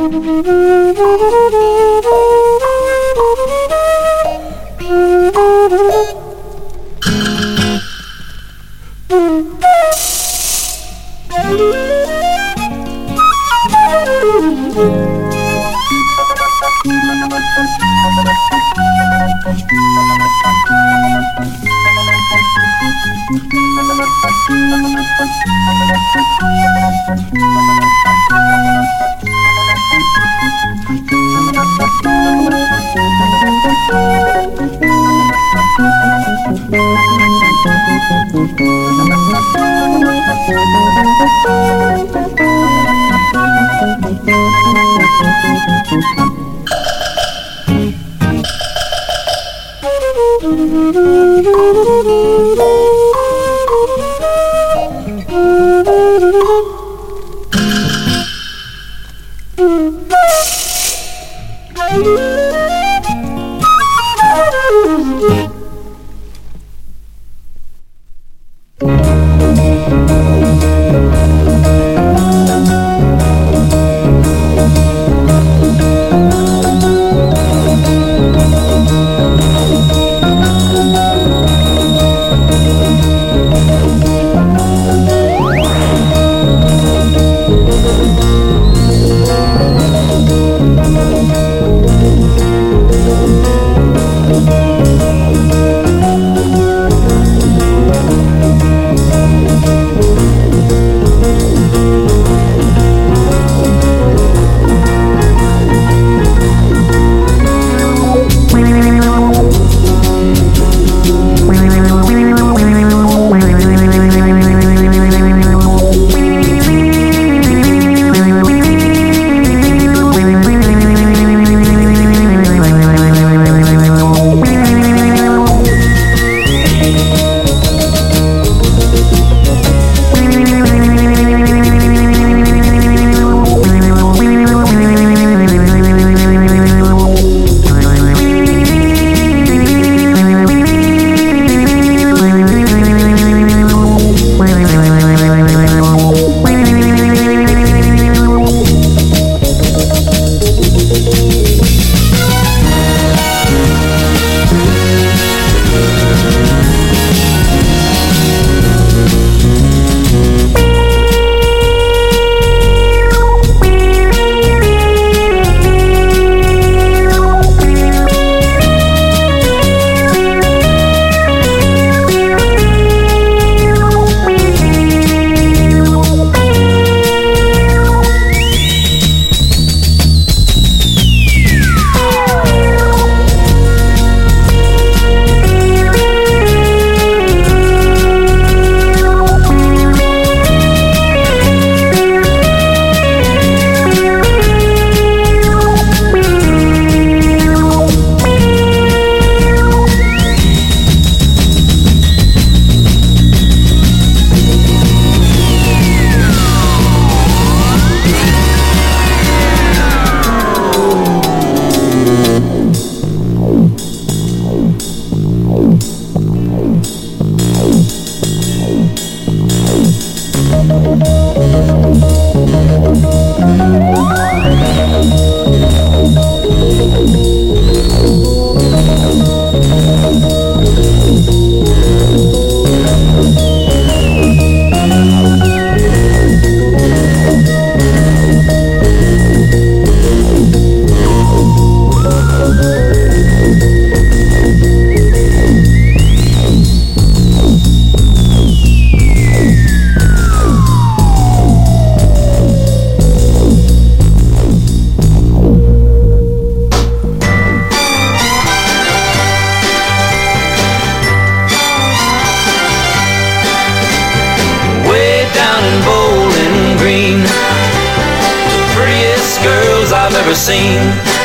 ever seen.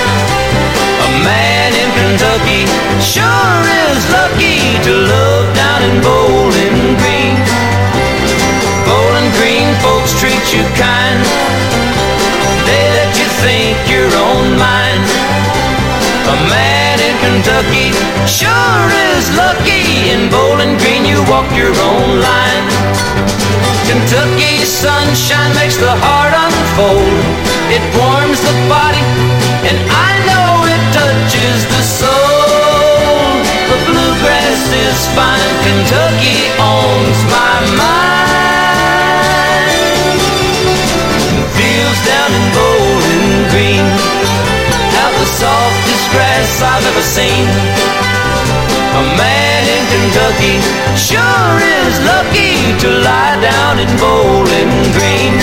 A man in Kentucky sure is lucky to love down in Bowling Green. Bowling Green folks treat you kind, they let you think your own mind. A man in Kentucky sure is lucky. In Bowling Green you walk your own line. Kentucky sunshine makes the heart unfold. It warms the body is fine. Kentucky owns my mind. Fields down in Bowling Green have the softest grass I've ever seen. A man in Kentucky sure is lucky to lie down in Bowling Green.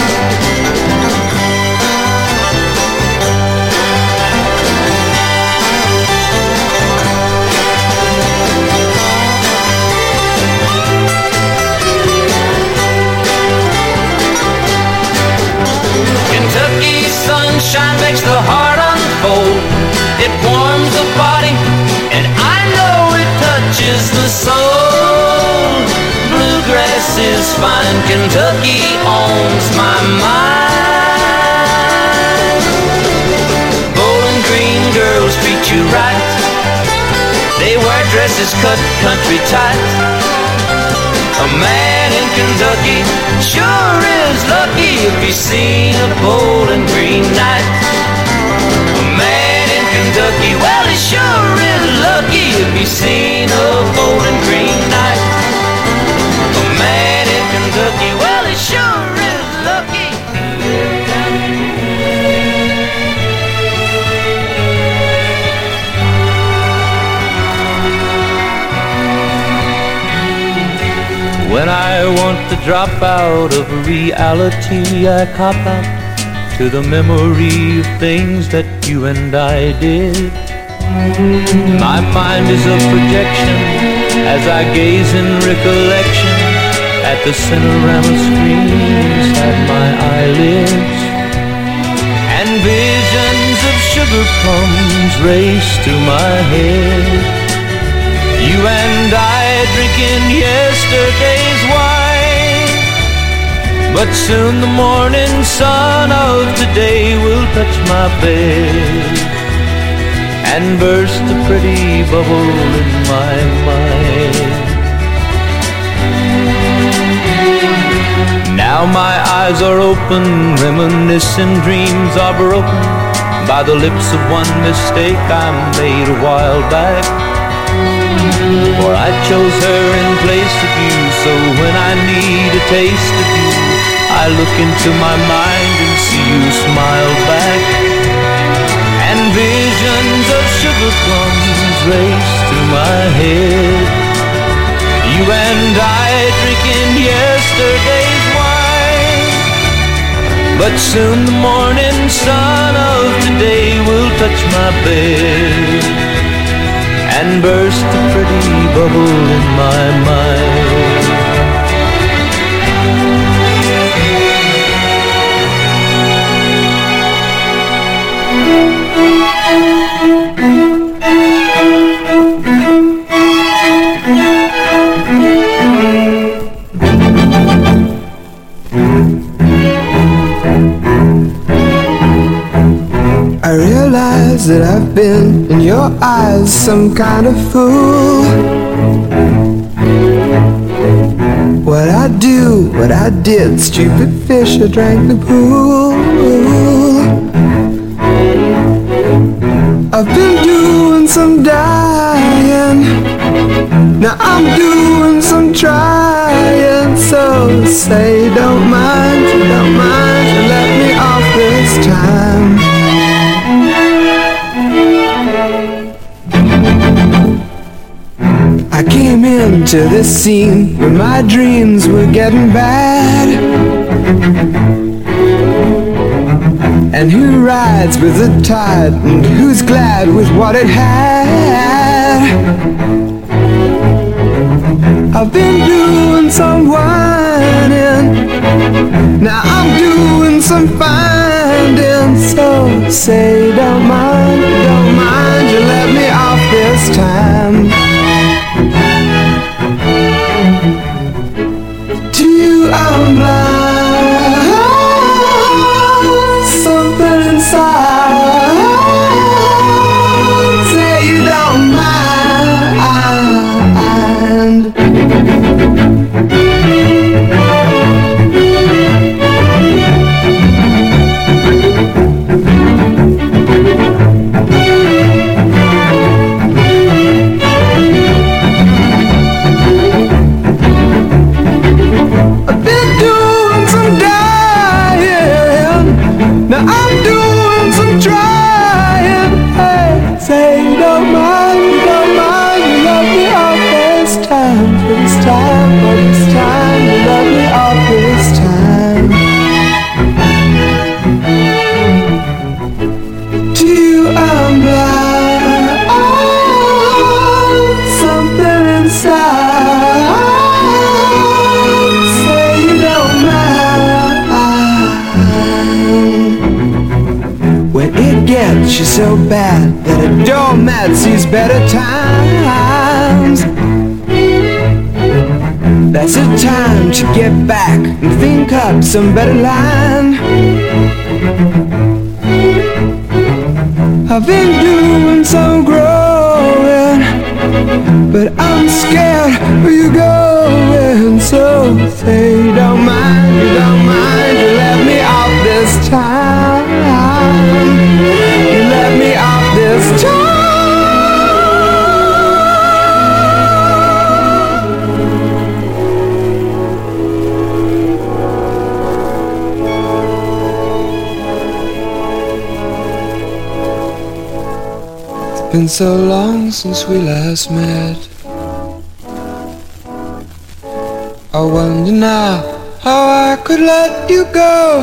Kentucky sunshine makes the heart unfold. It warms the body, and I know it touches the soul. Bluegrass is fine. Kentucky owns my mind. Bowling Green girls treat you right. They wear dresses cut country tight. A man in Kentucky sure is lucky if he's seen a Bowling Green night. A man in Kentucky, well, he sure is lucky if he's seen a Bowling Green night. A man in Kentucky, well, he sure is lucky. When I want to drop out of reality, I cop out to the memory of things that you and I did. My mind is a projection as I gaze in recollection at the Cinerama screen inside my eyelids. And visions of sugar plums race through my head. You and I drinking yesterday's wine, but soon the morning sun of today will touch my bed and burst a pretty bubble in my mind. Now my eyes are open, reminiscent dreams are broken by the lips of one mistake I made a while back. For I chose her in place of you, so when I need a taste of you, I look into my mind and see you smile back. And visions of sugar plums race through my head. You and I drinking yesterday's wine, but soon the morning sun of today will touch my bed and burst a pretty bubble in my mind. I realize that I've been in your eyes some kind of fool. What I do, what I did, stupid fish, I drank the pool. I've been doing some dying, now I'm doing some trying. So say don't mind, let me off this time. I came into this scene when my dreams were getting bad. And who rides with the tide, and who's glad with what it had? I've been doing some whining, now I'm doing some finding. So say don't mind, you let me off this time. To you I'm blind, something inside say you don't mind. forget she's so bad that a doormat sees better times. That's the time to get back and think up some better line. I've been doing some growing, but I'm scared where you're going. So say you don't mind to let me off this time. You let me off this time. It's been so long since we last met. I wonder now how I could let you go,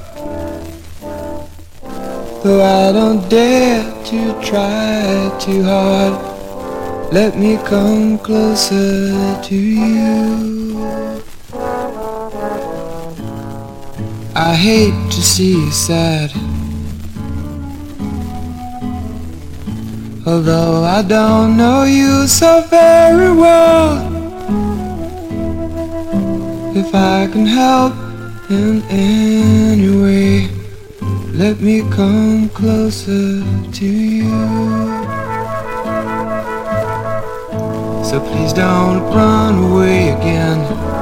though I don't dare to try too hard. Let me come closer to you. I hate to see you sad, although I don't know you so very well. If I can help in any way, let me come closer to you. So please don't run away again.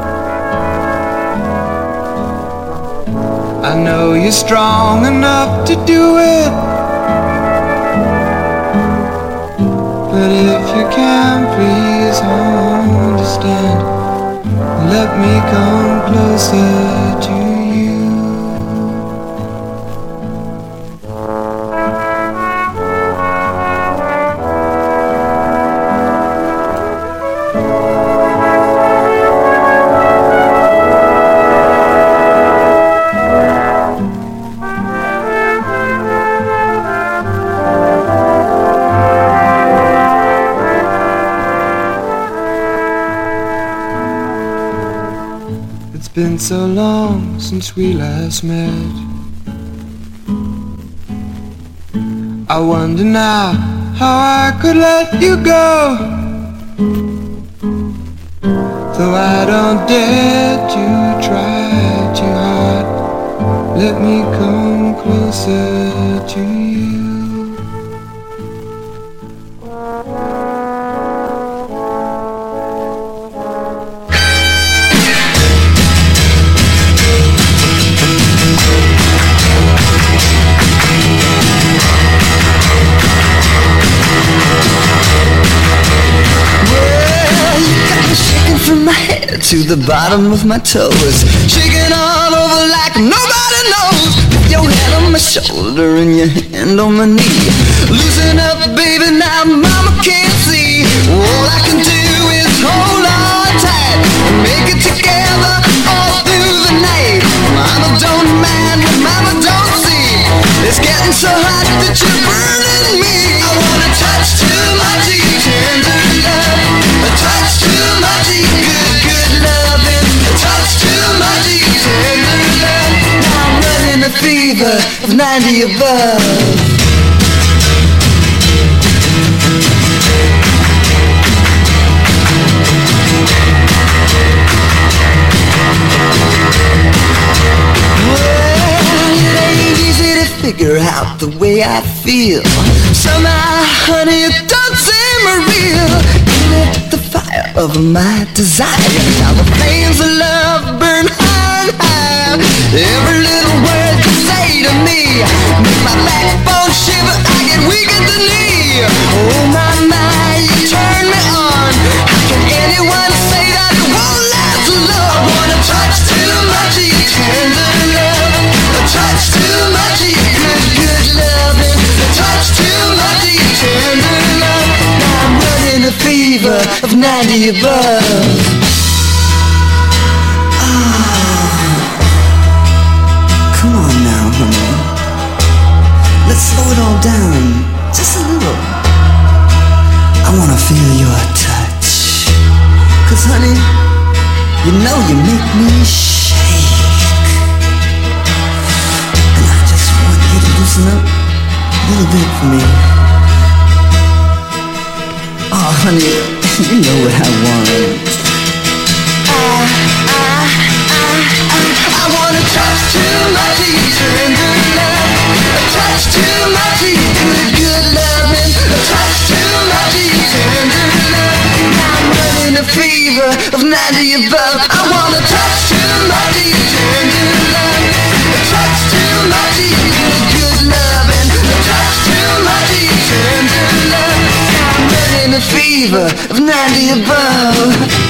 I know you're strong enough to do it, but if you can, please understand. Let me come closer to you. It's been so long since we last met. I wonder now how I could let you go, though I don't dare to try too hard. Let me come closer to you. From my head to the bottom of my toes, shaking all over like nobody knows. With your head on my shoulder and your hand on my knee. Loosen up, baby, now mama can't see. All I can do is hold on tight and make it together all through the night. Mama don't mind, mama don't see. It's getting so hot that you're burning me. I wanna touch too much of your tender love, a touch too much of your good loving, a touch too much of your tender love. Now I'm running a fever of 90 above. Figure out the way I feel. Somehow, honey, it don't seem real. You lit the fire of my desire. Now the flames of love burn high and high. Every little word you say to me make my backbone shiver. I get weak at the knee. Oh my, you turn me on. How can anyone say that it won't last long? I wanna touch too much of your tender love, a touch too much of your good loving, a touch too much of your tender love. Now I'm running a fever of 90 above. Come on now, honey, let's slow it all down just a little. I wanna feel your touch, 'cause honey, you know you make me shake. And I just want you to loosen up little bit for me. Oh, honey, you know what I want. I wanna touch to my teeth, tender love. A touch to my teeth, good loving. A touch to my teeth, tender love. I'm running a fever of 90 above. I wanna touch to my teeth, tender love. A touch to my teeth, good loving. A touch to my teeth, tender love. I'm running a fever of 90 above.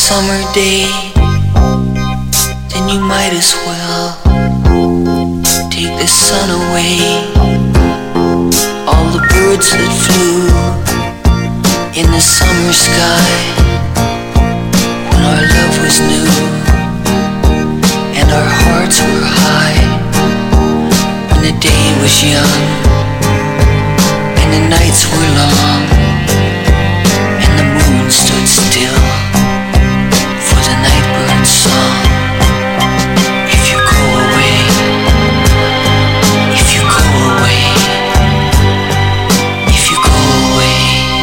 summer day, then you might as well take the sun away. All the birds that flew in the summer sky when our love was new and our hearts were high, when the day was young and the nights were long and the moon stood still for the nightbird's song. If you go away, if you go away, if you go away.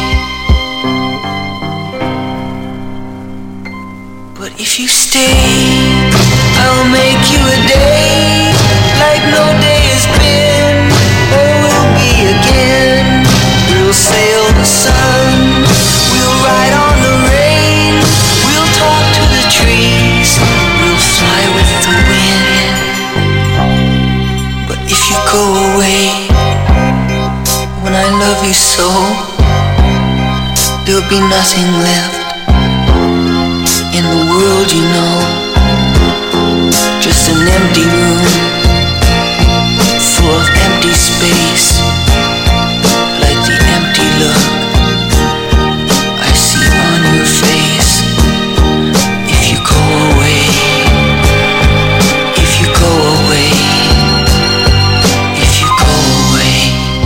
But if you stay, I'll make you a day like no day has been or will be again. We'll sail the sun, we'll ride on the rain, we'll talk to the trees, we'll fly with the wind. But if you go away, when I love you so, there'll be nothing left in the world, you know. Just an empty room full of empty space, like the empty look I see on your face. If you go away, if you go away, if you go away.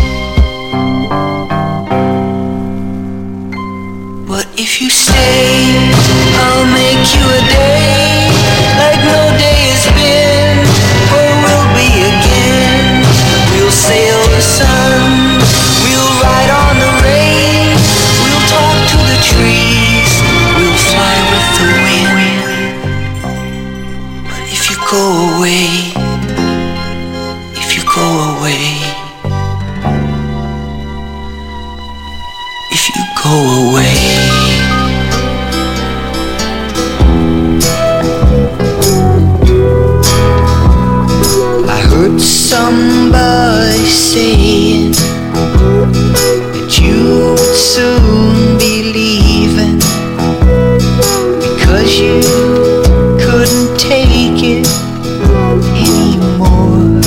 But if you stay, I'll make you a day like no day has been or will be again. We'll sail the sun, we'll ride on the rain, we'll talk to the trees, we'll fly with the wind. But if you go away, if you go away, if you go away. Somebody saying that you would soon be leaving because you couldn't take it anymore.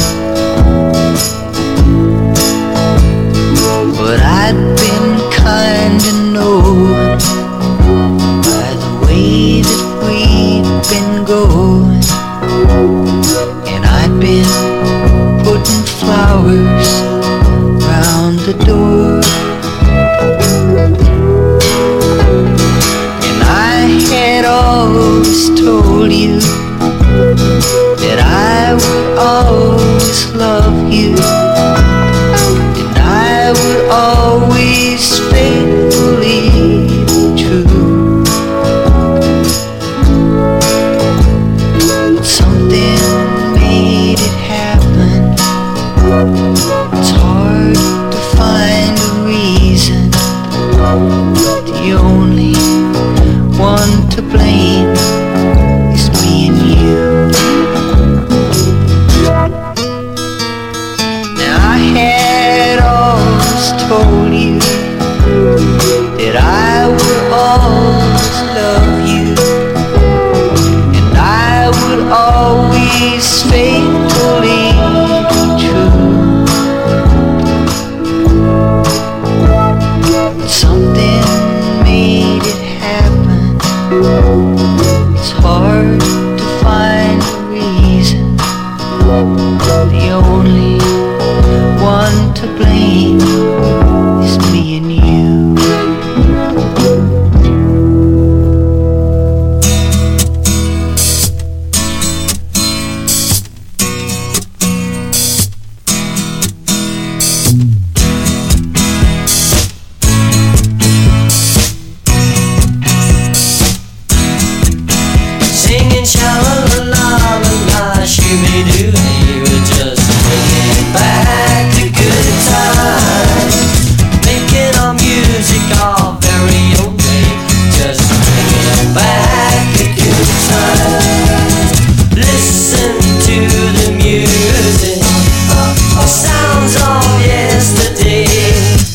But I'd been kinda knowing by the way that we'd been going, and I'd been putting flowers round the door, and I had always told you that I would always love you, and I would always faithfully be true. But something made it happen. It's hard to find a reason. The only one to blame is me and you. Now I had always told you that I would always love you, and I would always faithfully be true. Something made it happen. It's hard to find a reason. The only one to blame is me and you. Singing sha-la-la-la-la, shooby-doo, they were just bringing back the good times, making our music our very own way, just bringing back the good times. Listen to the music, the sounds of yesterday.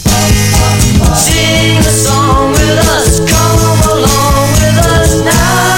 Sing a song with us, come along with us now.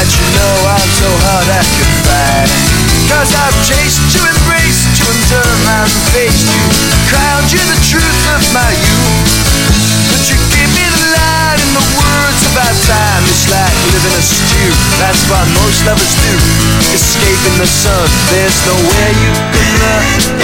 let you know I'm so hard I can find. Cause I've chased you, embraced you, and turned around and faced you, crowned you the truth of my youth. But you give me the line in the words about time. It's like living a stew, that's what most of us do. Escaping the sun, there's nowhere you can run.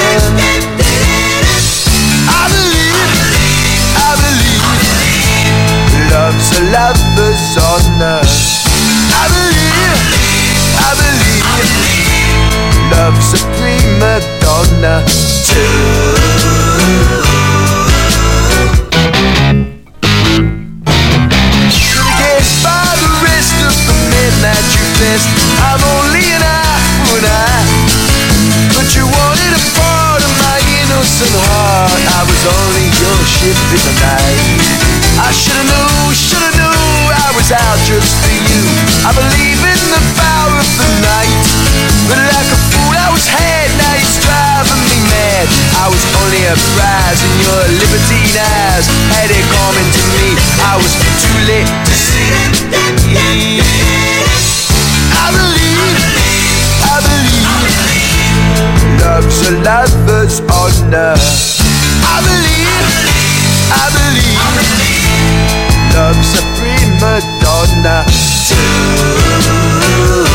I believe love's a lover's honor. I believe love's a prima donna too. By the rest of the men that you blessed, I'm only an eye for an eye. But you wanted a part of my innocent heart. I was only your ship in the night. I should've knew I was out just for you. I believe in the power of the night, but like a fool I was had, now it's driving me mad. I was only a prize in your libertine eyes. Had it coming to me, I was too late to see. I believe love's a lover's honor. I believe love's a prima donna too.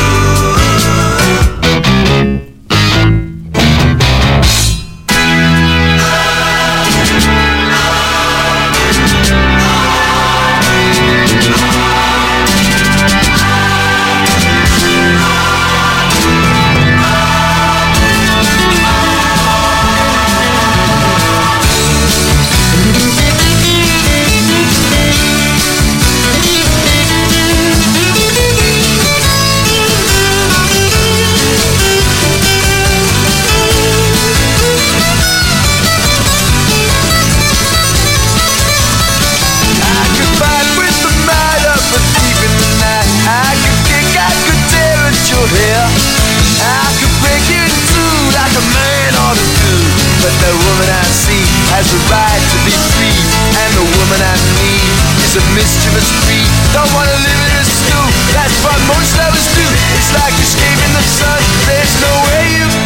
Has a right to be free, and the woman I need is a mischievous breed. Don't wanna live in a stew, that's what most lovers do. It's like escaping the sun, there's no way you